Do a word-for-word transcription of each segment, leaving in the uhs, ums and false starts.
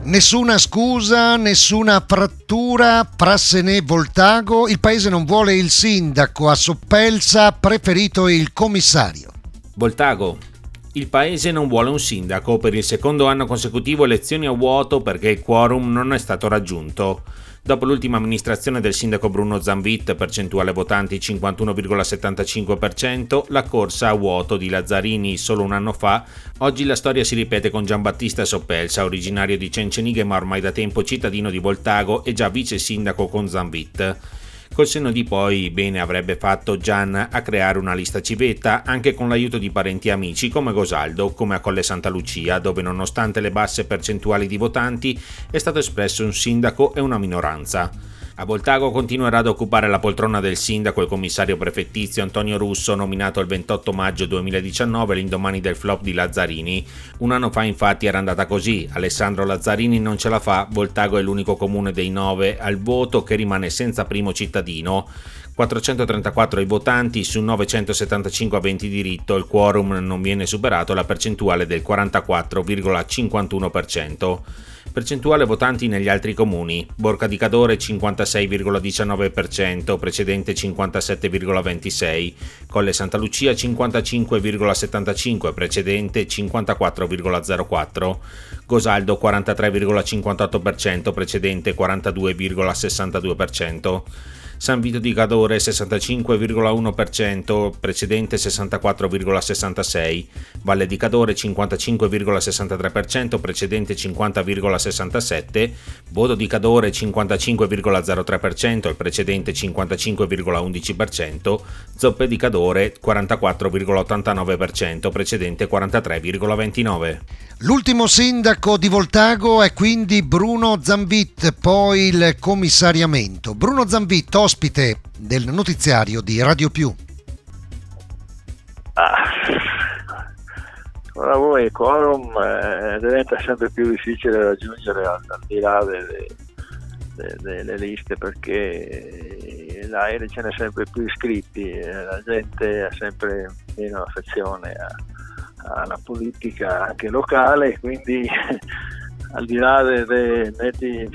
Nessuna scusa, nessuna frattura, Prassené Voltago, il paese non vuole il sindaco, a Soppelsa ha preferito il commissario. Voltago, il paese non vuole un sindaco, per il secondo anno consecutivo elezioni a vuoto perché il quorum non è stato raggiunto. Dopo l'ultima amministrazione del sindaco Bruno Zanvit, percentuale votanti cinquantuno virgola settantacinque per cento, la corsa a vuoto di Lazzarini solo un anno fa, oggi la storia si ripete con Giambattista Soppelsa, originario di Cencenighe ma ormai da tempo cittadino di Voltago e già vice sindaco con Zanvit. Col senno di poi bene avrebbe fatto Gian a creare una lista civetta anche con l'aiuto di parenti e amici come Gosaldo, come a Colle Santa Lucia, dove nonostante le basse percentuali di votanti è stato espresso un sindaco e una minoranza. A Voltago continuerà ad occupare la poltrona del sindaco il commissario prefettizio Antonio Russo, nominato il ventotto maggio duemiladiciannove all'indomani del flop di Lazzarini. Un anno fa infatti era andata così: Alessandro Lazzarini non ce la fa, Voltago è l'unico comune dei nove al voto che rimane senza primo cittadino. quattrocentotrentaquattro i votanti su novecentosettantacinque aventi diritto, il quorum non viene superato, la percentuale del quarantaquattro virgola cinquantuno per cento. Percentuale votanti negli altri comuni: Borca di Cadore cinquantasei virgola diciannove per cento, precedente cinquantasette virgola ventisei, Colle Santa Lucia cinquantacinque virgola settantacinque, precedente cinquantaquattro virgola zero quattro, Gosaldo quarantatré virgola cinquantotto per cento, precedente quarantadue virgola sessantadue per cento, San Vito di Cadore sessantacinque virgola uno per cento, precedente sessantaquattro virgola sessantasei, Valle di Cadore cinquantacinque virgola sessantatré per cento, precedente cinquanta virgola sessantasette, Bodo di Cadore cinquantacinque virgola zero tre per cento, il precedente cinquantacinque virgola undici per cento, Zoppe di Cadore quarantaquattro virgola ottantanove per cento, precedente quarantatré virgola ventinove. L'ultimo sindaco di Voltago è quindi Bruno Zanvit, poi il commissariamento. Bruno Zanvit, ospite del notiziario di Radio Più. Ah, ora voi il quorum eh, diventa sempre più difficile raggiungere al, al di là delle, delle, delle liste, perché l'aereo ce n'è sempre più iscritti, eh, la gente ha sempre meno affezione a alla politica anche locale, quindi al di là dei de, de,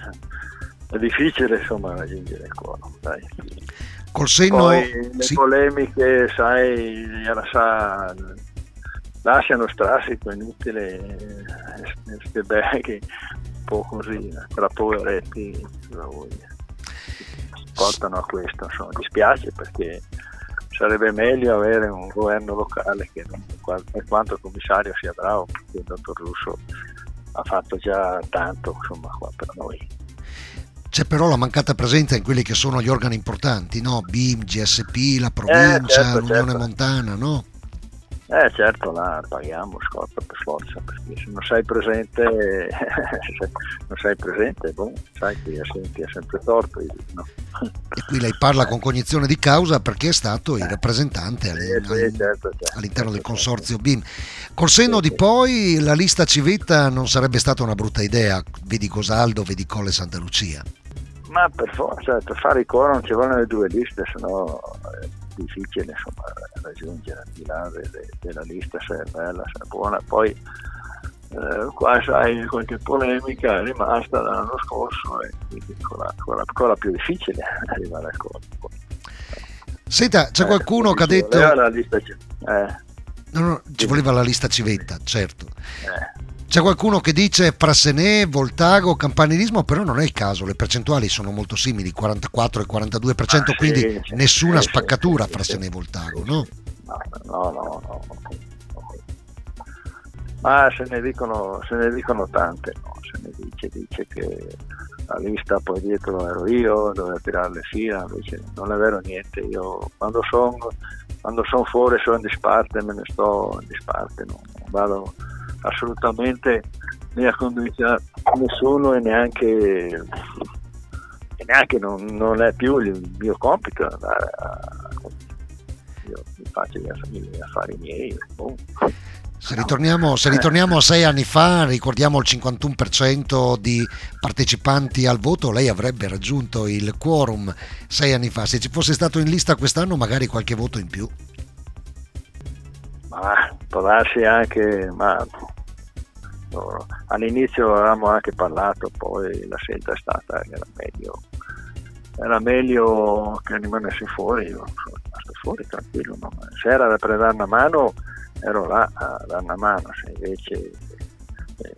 è difficile insomma raggiungere il quorum, dai. Col senno poi le sì. polemiche, sai, sa, lasciano strascico, inutile queste beghe un po' così, tra poveretti portano a questo, insomma. Dispiace, perché sarebbe meglio avere un governo locale che non, per quanto il commissario sia bravo, perché il dottor Russo ha fatto già tanto insomma qua per noi. C'è però la mancata presenza in quelli che sono gli organi importanti, no? B I M, G S P, la provincia, eh, certo, l'Unione certo. Montana, no? Eh certo, là paghiamo scorta per forza, perché se non sei presente se non sei presente, boh, sai che ti ha sempre torto, no? E qui lei parla con cognizione di causa, perché è stato il rappresentante Eh, sì, all- certo, certo, all'interno del certo, consorzio B I M. Col senno di poi la lista civetta non sarebbe stata una brutta idea, vedi Gosaldo, vedi Colle Santa Lucia. Ma per forza, per fare i quorum ci vogliono le due liste, sennò è difficile insomma raggiungere al di là de, de, della lista, se è bella, se è buona. Poi eh, qua sai, qualche polemica è rimasta dall'anno scorso e quindi ancora, ancora, ancora più difficile arrivare al quorum. Senta, c'è Eh, qualcuno che ha ci detto... voleva la lista ci- eh, No, no, ci voleva la lista civetta, certo. eh. C'è qualcuno che dice Prassené, Voltago, campanilismo, però non è il caso, le percentuali sono molto simili, quarantaquattro e quarantadue per cento, Ah, sì, quindi sì, nessuna sì, spaccatura sì, Prassené sì, e Voltago, sì, no? sì. No, no, no, no, no. Ma se ne dicono, se ne dicono tante, no? Se ne dice, dice che la lista poi dietro ero io, dovevo tirare le fila, invece non è vero niente. Io quando sono quando son fuori sono in disparte, me ne sto in disparte, non, non vado assolutamente né a convincere nessuno e neanche, e neanche non, non è più il mio compito andare a, io mi faccio gli affari, gli affari miei. Boh. Se ritorniamo, se ritorniamo a sei anni fa, ricordiamo il cinquantuno per cento di partecipanti al voto, lei avrebbe raggiunto il quorum sei anni fa. Se ci fosse stato in lista quest'anno, magari qualche voto in più. Ma può darsi anche, ma loro. All'inizio avevamo anche parlato, poi la scelta è stata che era meglio, era meglio che rimanessi fuori. Io sono rimasto fuori tranquillo, no? Se era per dare una mano ero là a dare una mano, se invece eh,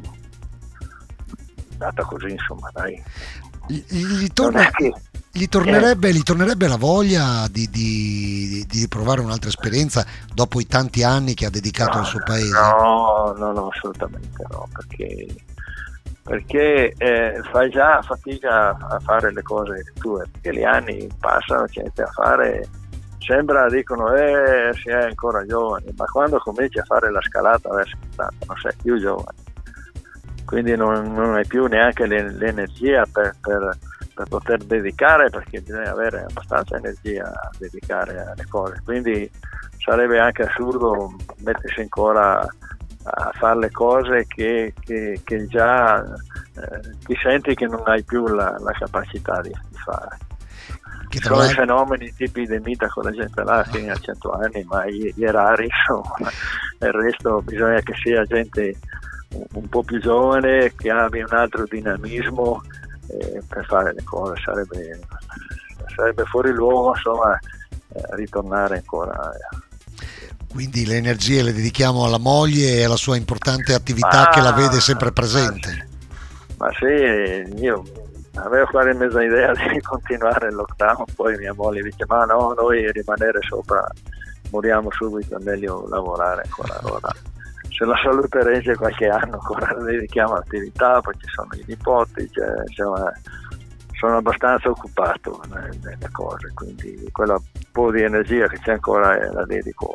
è andata così, insomma, dai. Gli, gli, torna, che, gli, tornerebbe, eh. gli tornerebbe la voglia di, di, di provare un'altra esperienza dopo i tanti anni che ha dedicato no, al suo paese? No, no, no, assolutamente no, perché, perché eh, fai già fatica a fare le cose tue, perché gli anni passano, c'è niente a fare, sembra, dicono, eh, si è ancora giovani, ma quando cominci a fare la scalata verso settanta non sei più giovane. Quindi non, non hai più neanche l'energia per, per, per poter dedicare, perché bisogna avere abbastanza energia a dedicare alle cose. Quindi sarebbe anche assurdo mettersi ancora a fare le cose che, che, che già eh, ti senti che non hai più la, la capacità di, di fare. Ci sono i fenomeni tipi di mita con la gente là che ha cento anni, ma gli, gli rari, insomma, il resto bisogna che sia gente un po' più giovane, che abbia un altro dinamismo eh, per fare le cose. Sarebbe, sarebbe fuori luogo, insomma, eh, ritornare ancora. Eh. Quindi le energie le dedichiamo alla moglie e alla sua importante attività, ma, che la vede sempre presente. Ma sì, io avevo quasi mezza idea di continuare il lockdown, poi mia moglie dice ma no, noi rimanere sopra moriamo subito, è meglio lavorare ancora. Allora, se la salute regge qualche anno ancora dedichiamo all'attività, poi ci sono i nipoti, cioè, insomma, sono abbastanza occupato nelle cose, quindi quella po' di energia che c'è ancora eh, la dedico.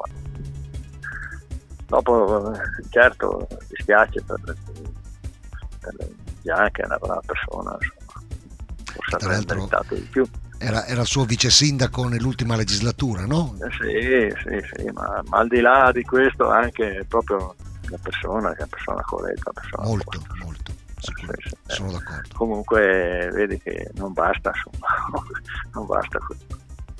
Dopo certo dispiace per, per Bianca, è una brava persona, insomma, forse avrebbe meritato di più. Era, era il suo vice sindaco nell'ultima legislatura, no? Eh sì, sì, sì, ma, ma al di là di questo anche proprio la persona, che è una persona corretta, una persona molto, corretta. molto, sicuro, sì, sì, sono d'accordo. Comunque vedi che non basta, insomma, non basta questo.